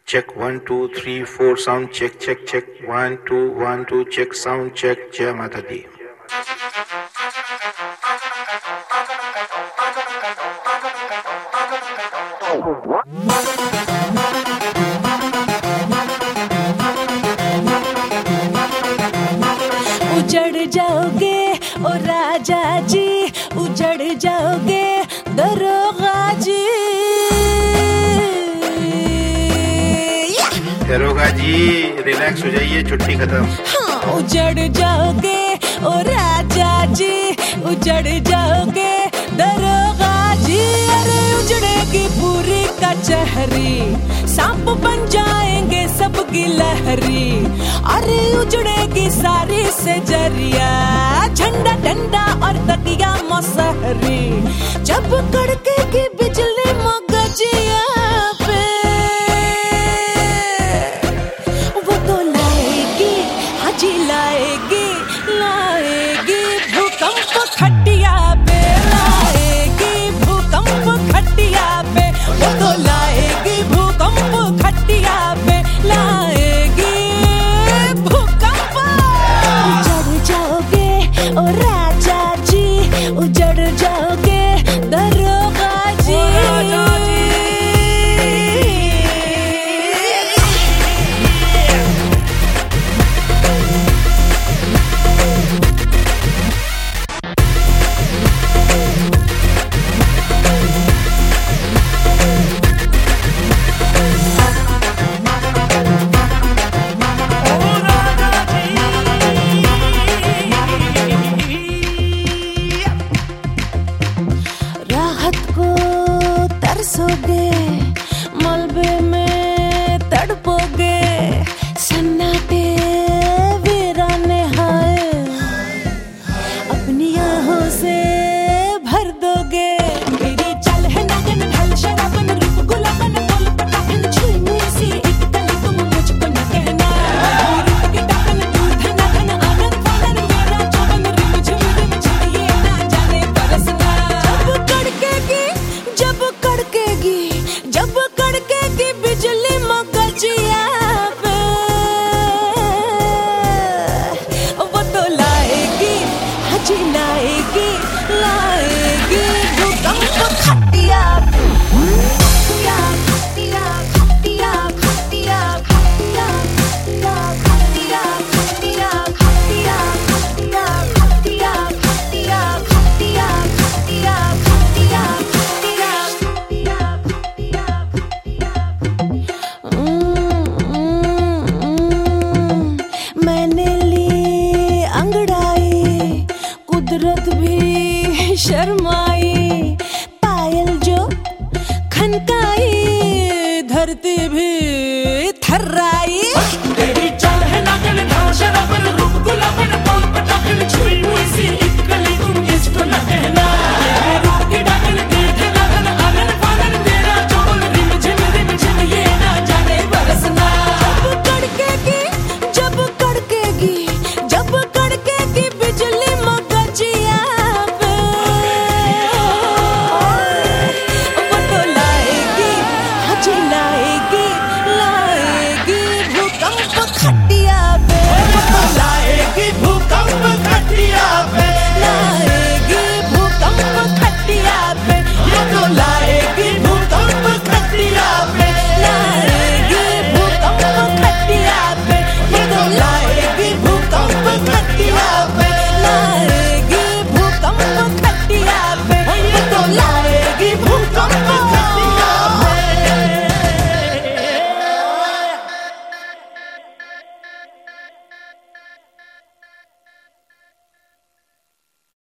Check 1 2 3 4 sound check check check 1 2 1 2 check sound check जय माता दी। उजड़ जाओगे ओ राजा जी, उजड़ जाओगे दरोगा जी। दरोगा जी रिलैक्स हो जाइए, छुट्टी खत्म। हाँ, उजड़ जाओगे ओ राजा जी, उजड़ जाओगे दरोगा जी। अरे उजड़ेगी पूरी कचहरी, सांप बन जाएंगे सबकी लहरी। अरे उजड़ेगी सारी से जरिया, झंडा डंडा और तकिया मसहरी। जब कड़केगी बिजली मगजिया पे, वो तो लाएगी, हाजी लाएगी, लाएगी भूकंप खटिया पे, लाएगी भूकंप खटिया पे। वो तो लाएगी भूकंप खटिया पे, लाएगी भूकंप। उजड़ जाओगे ओ राजा जी, उजड़ जाओगे दरोगा जी। राहत को तरसोगे, मलबे में तड़पोगे, सन्नाटे वीराने हाय अपनी आहों से भर दोगे। मेरी चल है नगन ढल शराबन रूप गुलाबन बोल पटाखन, छुई मुई सी एक तली तुम मुझको न कहना। रूप की टाकन दूध धन धन आनंद फानन, मेरा चौबन रिम झिम झिम ये ना जाने बरसना। जब कड़केगी, जब कड़केगी बिजली मगजिया पे, वो तो लाएगी, हाजी लाएगी, लाएगी भूकंप खटिया पे। खटिया खटिया खटिया खटिया खटिया खटिया खटिया खटिया खटिया खटिया खटिया खटिया खटिया खटिया मैंने ली अंगड़ाई, कुदरत भी शर्माई। पायल जो खनकाई, धरती भी थर्राई।